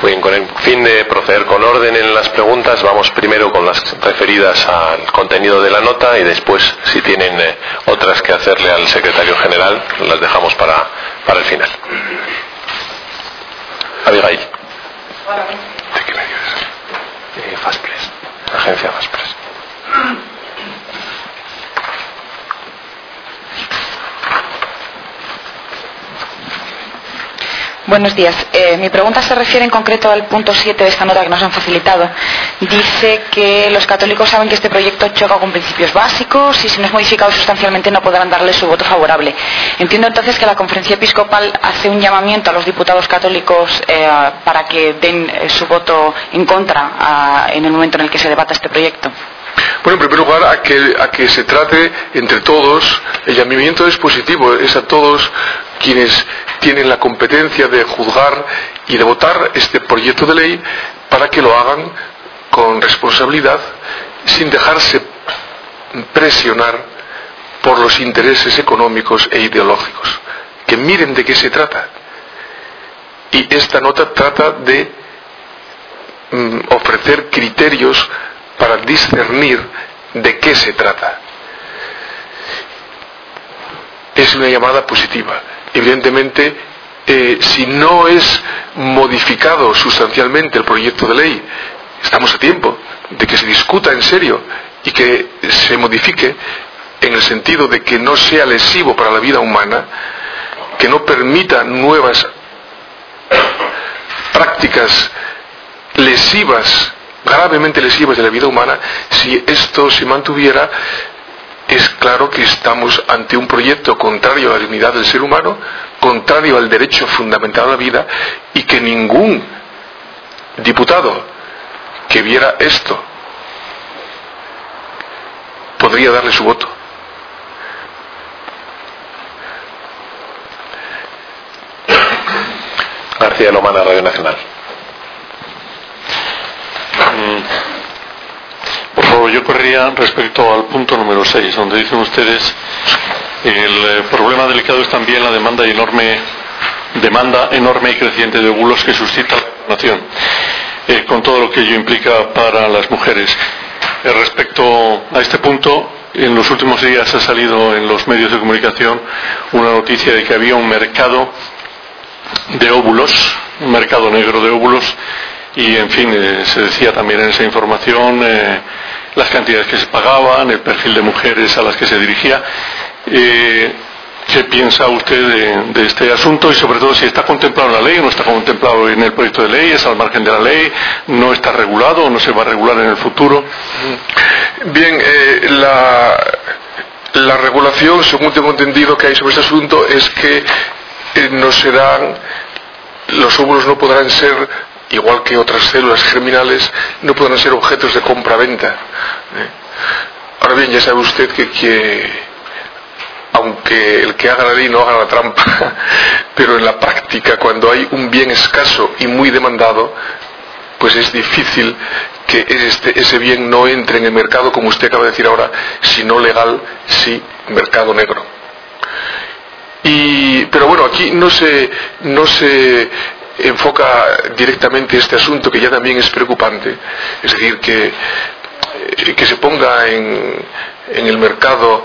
Muy bien, con el fin de proceder con orden en las preguntas, vamos primero con las referidas al contenido de la nota y después, si tienen otras que hacerle al secretario general, las dejamos para el final. Abigail. ¿De qué medio es? Fastpress, agencia Fastpress. Buenos días. Mi pregunta se refiere en concreto al punto 7 de esta nota que nos han facilitado. Dice que los católicos saben que este proyecto choca con principios básicos y si no es modificado sustancialmente no podrán darle su voto favorable. Entiendo entonces que la Conferencia Episcopal hace un llamamiento a los diputados católicos para que den su voto en contra en el momento en el que se debata este proyecto. Bueno, en primer lugar, a que se trate entre todos, el llamamiento es positivo, es a todos quienes tienen la competencia de juzgar y de votar este proyecto de ley para que lo hagan con responsabilidad, sin dejarse presionar por los intereses económicos e ideológicos. Que miren de qué se trata. Y esta nota trata de ofrecer criterios para discernir de qué se trata. Es una llamada positiva. Evidentemente, si no es modificado sustancialmente el proyecto de ley, estamos a tiempo de que se discuta en serio y que se modifique en el sentido de que no sea lesivo para la vida humana, que no permita nuevas prácticas lesivas, gravemente lesivas de la vida humana. Si esto se mantuviera, es claro que estamos ante un proyecto contrario a la dignidad del ser humano, contrario al derecho fundamental a la vida, y que ningún diputado que viera esto podría darle su voto. García Lomana, Radio Nacional. Por favor, yo correría respecto al punto número 6, donde dicen ustedes el problema delicado es también la demanda enorme y creciente de óvulos que suscita la vacunación, con todo lo que ello implica para las mujeres. Respecto a este punto, en los últimos días ha salido en los medios de comunicación una noticia de que había un mercado de óvulos, un mercado negro de óvulos, y en fin, se decía también en esa información las cantidades que se pagaban, el perfil de mujeres a las que se dirigía. ¿Qué piensa usted de este asunto y sobre todo si está contemplado en la ley o no está contemplado en el proyecto de ley, es al margen de la ley, no está regulado o no se va a regular en el futuro? Bien, la regulación, según tengo entendido que hay sobre este asunto, es que los óvulos no podrán ser, igual que otras células germinales, no podrán ser objetos de compra-venta. Ahora bien, ya sabe usted que aunque el que haga la ley no haga la trampa, pero en la práctica, cuando hay un bien escaso y muy demandado, pues es difícil que ese bien no entre en el mercado, como usted acaba de decir ahora, si no legal, sí mercado negro. Pero bueno, aquí no se enfoca directamente este asunto, que ya también es preocupante, es decir, que se ponga en el mercado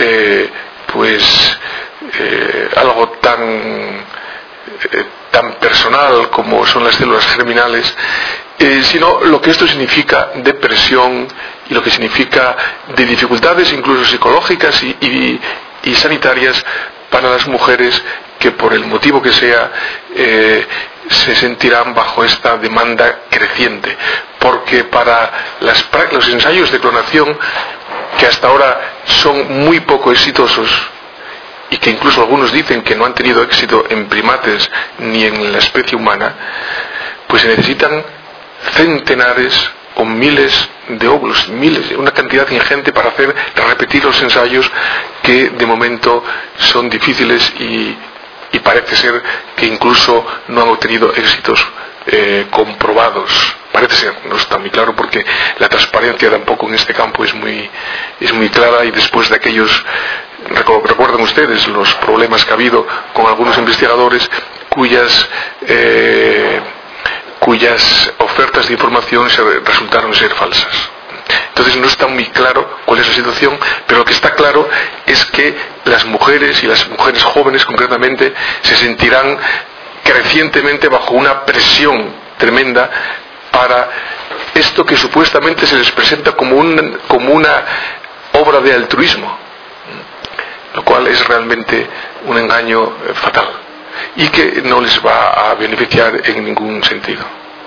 algo tan personal como son las células germinales, sino lo que esto significa de presión y lo que significa de dificultades incluso psicológicas y sanitarias para las mujeres que por el motivo que sea se sentirán bajo esta demanda creciente, porque para los ensayos de clonación, que hasta ahora son muy poco exitosos y que incluso algunos dicen que no han tenido éxito en primates ni en la especie humana, pues se necesitan centenares o miles de óvulos, una cantidad ingente para repetir los ensayos que de momento son difíciles y parece ser que incluso no han obtenido éxitos comprobados. Parece ser, no está muy claro porque la transparencia tampoco en este campo es muy clara, y después de aquellos, recuerdan ustedes los problemas que ha habido con algunos investigadores cuya cuyas ofertas de información resultaron ser falsas. Entonces no está muy claro cuál es la situación, pero lo que está claro es que las mujeres, y las mujeres jóvenes concretamente, se sentirán crecientemente bajo una presión tremenda para esto que supuestamente se les presenta como una obra de altruismo, lo cual es realmente un engaño fatal y que no les va a beneficiar en ningún sentido.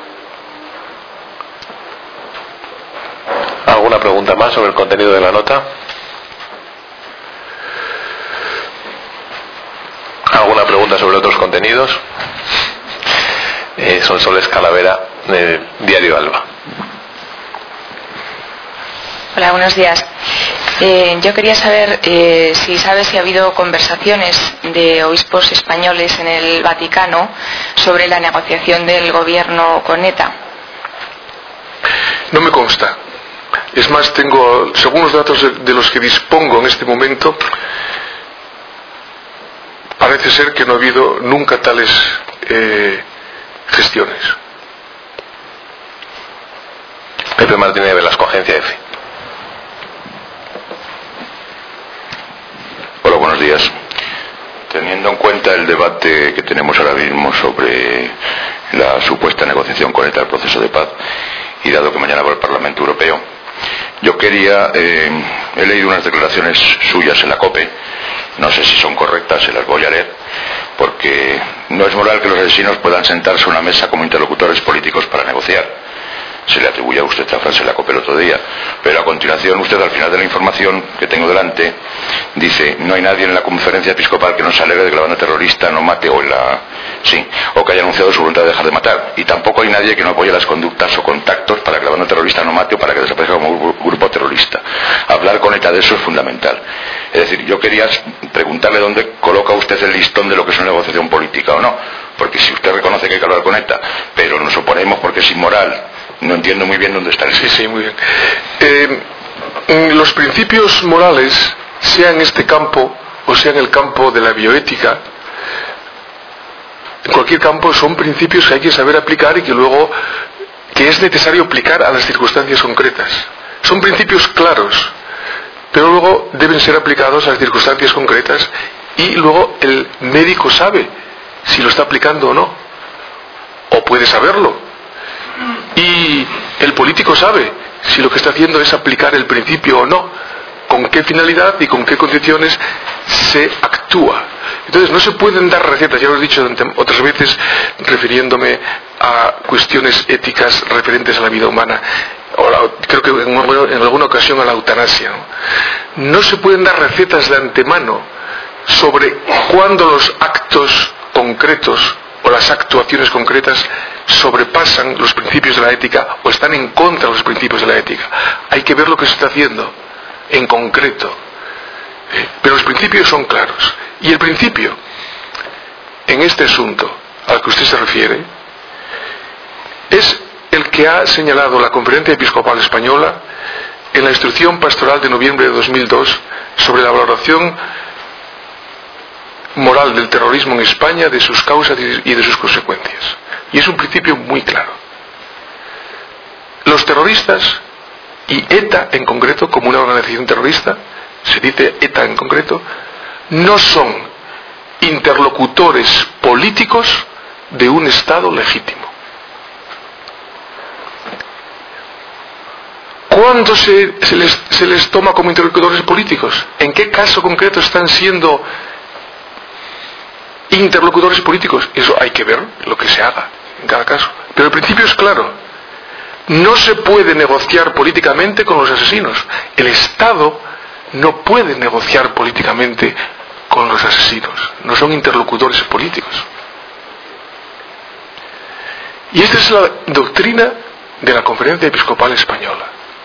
¿Alguna pregunta más sobre el contenido de la nota? ¿Alguna pregunta sobre otros contenidos? Sonsoles Calavera, Diario Alba. Hola, buenos días. Yo quería saber si sabes si ha habido conversaciones de obispos españoles en el Vaticano sobre la negociación del gobierno con ETA. No me consta. Es más, según los datos de los que dispongo en este momento, parece ser que no ha habido nunca tales gestiones. Pepe Martínez de Velasco, Agencia EFE. Hola, buenos días. Teniendo en cuenta el debate que tenemos ahora mismo sobre la supuesta negociación con ETA, el proceso de paz, y dado que mañana va al Parlamento Europeo, yo he leído unas declaraciones suyas en la COPE, no sé si son correctas, se las voy a leer, porque no es moral que los asesinos puedan sentarse a una mesa como interlocutores políticos para negociar. Se le atribuye a usted esta frase en la COPE el otro día, pero a continuación usted, al final de la información que tengo delante, dice: no hay nadie en la conferencia episcopal que no se alegre de que la banda terrorista no mate o que haya anunciado su voluntad de dejar de matar, y tampoco hay nadie que no apoye las conductas o contactos para que la banda terrorista no mate o para que desaparezca como grupo terrorista. Hablar con ETA de eso es fundamental. Es decir, yo quería preguntarle dónde coloca usted el listón de lo que es una negociación política o no, porque si usted reconoce que hay que hablar con ETA, pero nos oponemos porque es inmoral, no entiendo muy bien dónde está el Sí, muy bien. Los principios morales, sea en este campo o sea en el campo de la bioética, en cualquier campo son principios que hay que saber aplicar y que es necesario aplicar a las circunstancias concretas. Son principios claros, pero luego deben ser aplicados a las circunstancias concretas y luego el médico sabe si lo está aplicando o no, o puede saberlo. Y el político sabe si lo que está haciendo es aplicar el principio o no, con qué finalidad y con qué condiciones se actúa. Entonces no se pueden dar recetas, ya lo he dicho otras veces refiriéndome a cuestiones éticas referentes a la vida humana, creo que en alguna ocasión a la eutanasia. No se pueden dar recetas de antemano sobre cuándo los actos concretos o las actuaciones concretas sobrepasan los principios de la ética o están en contra de los principios de la ética. Hay que ver lo que se está haciendo en concreto. Pero los principios son claros. Y el principio, en este asunto al que usted se refiere, es el que ha señalado la Conferencia Episcopal Española en la Instrucción Pastoral de noviembre de 2002 sobre la valoración moral del terrorismo en España, de sus causas y de sus consecuencias. Y es un principio muy claro. Los terroristas, y ETA en concreto, como una organización terrorista, se dice ETA en concreto, no son interlocutores políticos de un Estado legítimo. ¿Cuándo se les toma como interlocutores políticos? ¿En qué caso concreto están siendo interlocutores políticos? Eso hay que ver lo que se haga en cada caso. Pero el principio es claro. No se puede negociar políticamente con los asesinos. El Estado no puede negociar políticamente con los asesinos. No son interlocutores políticos. Y esta es la doctrina de la Conferencia Episcopal Española.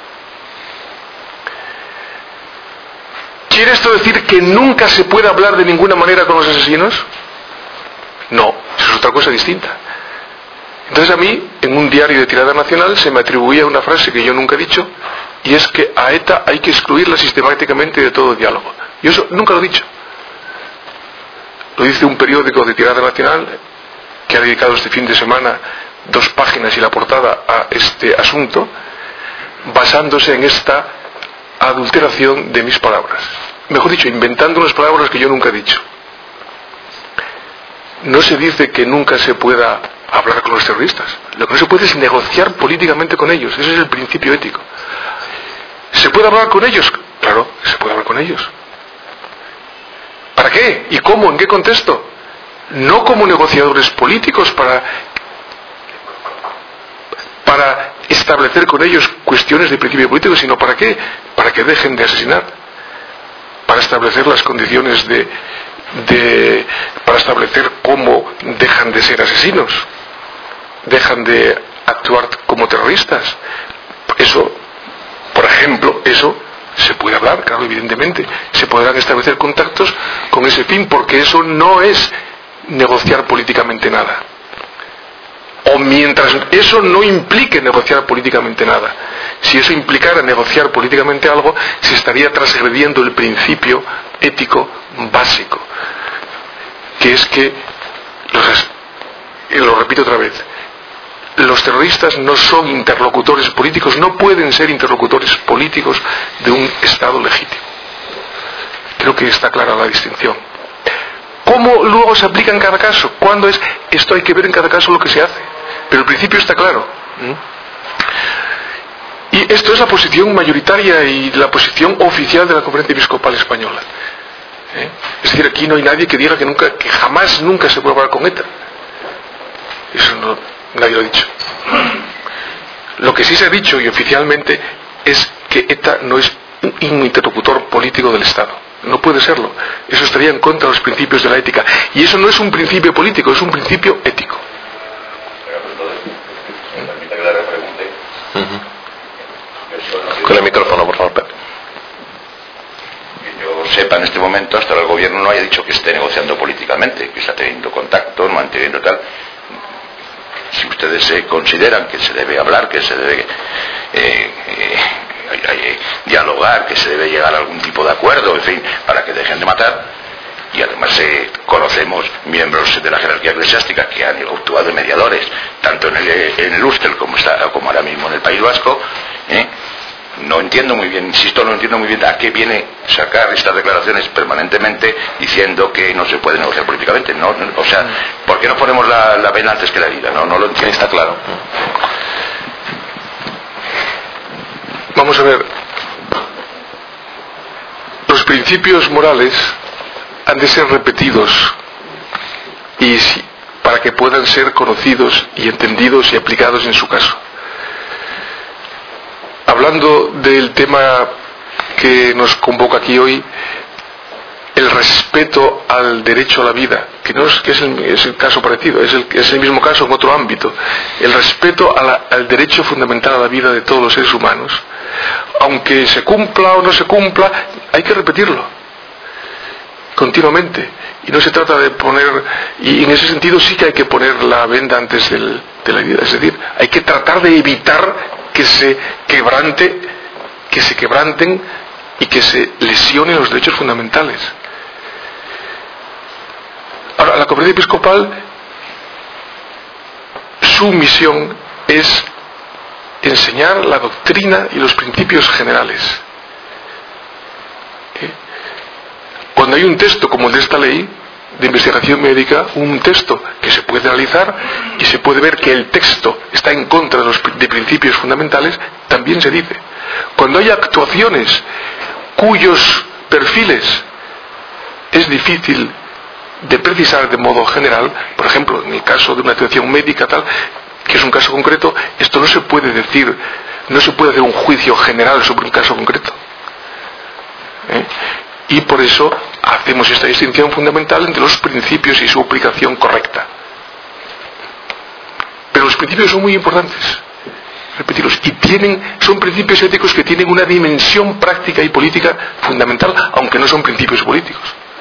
¿Quiere esto decir que nunca se puede hablar de ninguna manera con los asesinos? No, eso es otra cosa distinta. Entonces a mí, en un diario de tirada nacional, se me atribuía una frase que yo nunca he dicho, y es que a ETA hay que excluirla sistemáticamente de todo diálogo. Yo eso nunca lo he dicho. Lo dice un periódico de tirada nacional que ha dedicado este fin de semana 2 páginas y la portada a este asunto, basándose en esta adulteración de mis palabras. Mejor dicho, inventando unas palabras que yo nunca he dicho. No se dice que nunca se pueda hablar con los terroristas. Lo que no se puede es negociar políticamente con ellos. Ese es el principio ético. ¿Se puede hablar con ellos? Claro, se puede hablar con ellos. ¿Para qué? ¿Y cómo? ¿En qué contexto? No como negociadores políticos para establecer con ellos cuestiones de principio político, sino ¿para qué? Para que dejen de asesinar, para establecer las condiciones para establecer cómo dejan de ser asesinos, dejan de actuar como terroristas. Eso, por ejemplo, eso se puede hablar, claro, evidentemente. Se podrán establecer contactos con ese fin, porque eso no es negociar políticamente nada. O mientras eso no implique negociar políticamente nada. Si eso implicara negociar políticamente algo, se estaría transgrediendo el principio ético básico, que es que, lo repito otra vez, los terroristas no son interlocutores políticos, no pueden ser interlocutores políticos de un Estado legítimo. Creo que está clara la distinción. ¿Cómo luego se aplica en cada caso? ¿Cuándo es? Esto hay que ver en cada caso lo que se hace. Pero el principio está claro. Y esto es la posición mayoritaria y la posición oficial de la Conferencia Episcopal Española. Es decir, aquí no hay nadie que diga que jamás, nunca se puede hablar con ETA. Eso no, nadie lo ha dicho. Lo que sí se ha dicho y oficialmente es que ETA no es un interlocutor político del Estado. No puede serlo. Eso estaría en contra de los principios de la ética. Y eso no es un principio político, es un principio ético. Con el micrófono, por favor. Que yo sepa, en este momento, hasta ahora el gobierno no haya dicho que esté negociando políticamente, que está teniendo contactos, manteniendo tal. Si ustedes se consideran que se debe hablar, que se debe dialogar, que se debe llegar a algún tipo de acuerdo, en fin, para que dejen de matar, y además conocemos miembros de la jerarquía eclesiástica que han actuado de mediadores, tanto en el Ústel como ahora mismo en el País Vasco. No entiendo muy bien, insisto, no entiendo muy bien a qué viene sacar estas declaraciones permanentemente diciendo que no se puede negociar políticamente. O sea, ¿por qué no ponemos la vena antes que la herida? No lo entiendo. Está claro. Vamos a ver. Los principios morales han de ser repetidos y para que puedan ser conocidos y entendidos y aplicados en su caso. Hablando del tema que nos convoca aquí hoy, el respeto al derecho a la vida, que es el caso parecido, es el mismo caso en otro ámbito, el respeto al derecho fundamental a la vida de todos los seres humanos, aunque se cumpla o no se cumpla, hay que repetirlo continuamente. Y no se trata de y en ese sentido sí que hay que poner la venda antes de la herida, es decir, hay que tratar de evitar que se quebranten y que se lesionen los derechos fundamentales. Ahora, la Conferencia Episcopal, su misión es enseñar la doctrina y los principios generales. Cuando hay un texto como el de esta ley de investigación médica, un texto que se puede analizar y se puede ver que el texto está en contra de principios fundamentales, también se dice. Cuando hay actuaciones cuyos perfiles es difícil de precisar de modo general, por ejemplo, en el caso de una actuación médica tal, que es un caso concreto, esto no se puede decir, no se puede hacer un juicio general sobre un caso concreto. Y por eso hacemos esta distinción fundamental entre los principios y su aplicación correcta. Pero los principios son muy importantes, repetirlos, y son principios éticos que tienen una dimensión práctica y política fundamental, aunque no son principios políticos.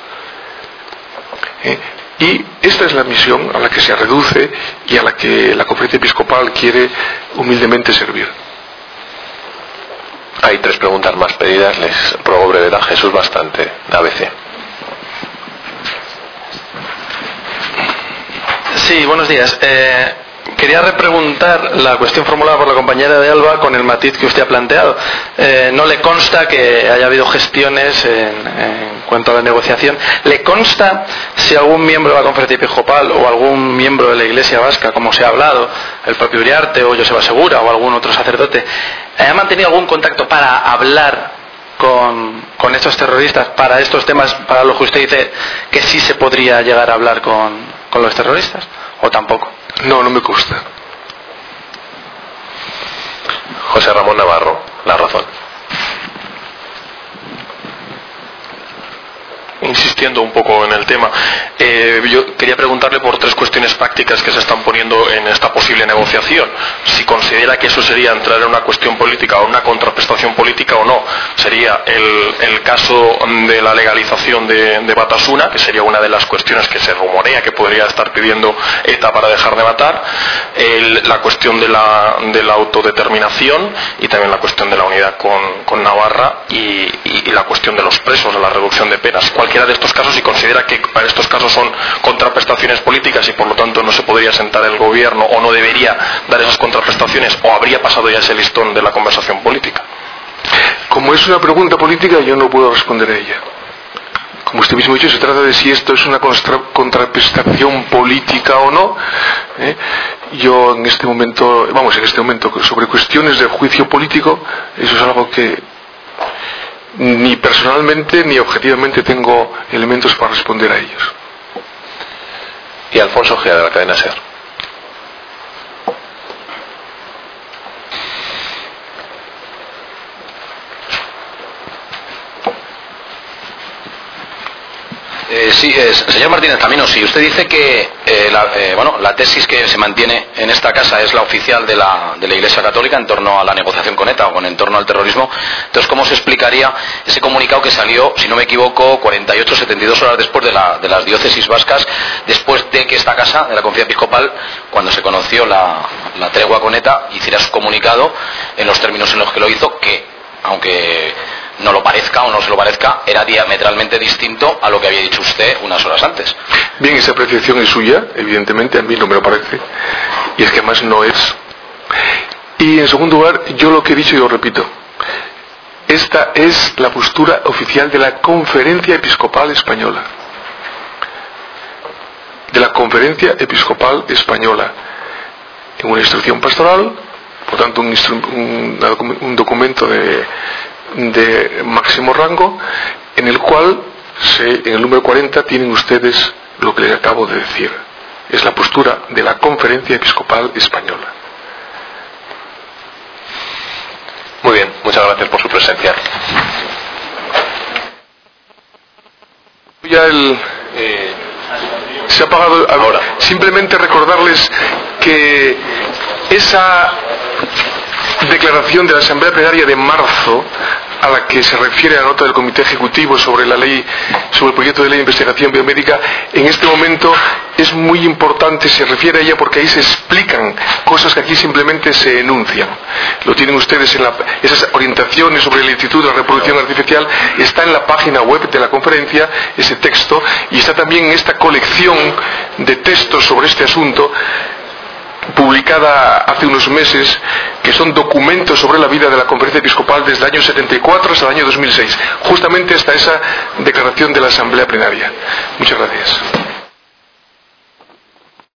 Y esta es la misión a la que se reduce y a la que la Conferencia Episcopal quiere humildemente servir. Hay 3 preguntas más pedidas, les ruego brevedad. Jesús Bastante, de ABC. Sí, buenos días. quería repreguntar la cuestión formulada por la compañera de Alba con el matiz que usted ha planteado. No le consta que haya habido gestiones en cuanto a la negociación. ¿Le consta si algún miembro de la Conferencia Episcopal o algún miembro de la Iglesia Vasca, como se ha hablado, el propio Uriarte o Joseba Segura o algún otro sacerdote, haya mantenido algún contacto para hablar con estos terroristas, para estos temas, para lo que usted dice que sí se podría llegar a hablar con los terroristas, o tampoco? No, no me consta. José Ramón Navarro, La Razón. Insistiendo un poco en el tema, yo quería preguntarle por 3 cuestiones prácticas que se están poniendo en esta posible negociación. Si considera que eso sería entrar en una cuestión política o una contraprestación política o no. Sería el caso de la legalización de Batasuna, que sería una de las cuestiones que se rumorea que podría estar pidiendo ETA para dejar de matar, la cuestión de la autodeterminación y también la cuestión de la unidad con Navarra y la cuestión de los presos, de la reducción de penas. Cualquiera de estos casos, si considera que para estos casos son contraprestaciones políticas y por lo tanto no se podría sentar el gobierno o no debería dar esas contraprestaciones, o habría pasado ya ese listón de la conversación política. Como es una pregunta política, yo no puedo responder a ella. Como usted mismo ha dicho, se trata de si esto es una contraprestación política o no. Yo en este momento, sobre cuestiones de juicio político, eso es algo que ni personalmente ni objetivamente tengo elementos para responder a ellos. Y Alfonso Gea, de la cadena SER. Señor Martínez Camino, si usted dice que la tesis que se mantiene en esta casa es la oficial de la Iglesia Católica en torno a la negociación con ETA o en torno al terrorismo, entonces ¿cómo se explicaría ese comunicado que salió, si no me equivoco, 72 horas después de las diócesis vascas, después de que esta casa, de la Conferencia Episcopal, cuando se conoció la tregua con ETA, hiciera su comunicado en los términos en los que lo hizo, que aunque no lo parezca o no se lo parezca, era diametralmente distinto a lo que había dicho usted unas horas antes? Bien, esa apreciación es suya, evidentemente, a mí no me lo parece, y es que además no es. Y en segundo lugar, yo lo que he dicho y lo repito, esta es la postura oficial de la Conferencia Episcopal Española. De la Conferencia Episcopal Española, en una instrucción pastoral, por tanto un documento de máximo rango, en el cual en el número 40 tienen ustedes lo que les acabo de decir. Es la postura de la Conferencia Episcopal Española. Muy bien, muchas gracias por su presencia. Ya se ha apagado ahora. Simplemente recordarles que esa declaración de la Asamblea Plenaria de marzo, a la que se refiere la nota del Comité Ejecutivo sobre el proyecto de ley de investigación biomédica, en este momento es muy importante, se refiere a ella porque ahí se explican cosas que aquí simplemente se enuncian. Lo tienen ustedes esas orientaciones sobre el Instituto de la Reproducción Artificial, está en la página web de la conferencia, ese texto, y está también en esta colección de textos sobre este asunto, publicada hace unos meses, que son documentos sobre la vida de la Conferencia Episcopal desde el año 74 hasta el año 2006, justamente hasta esa declaración de la Asamblea Plenaria. Muchas gracias.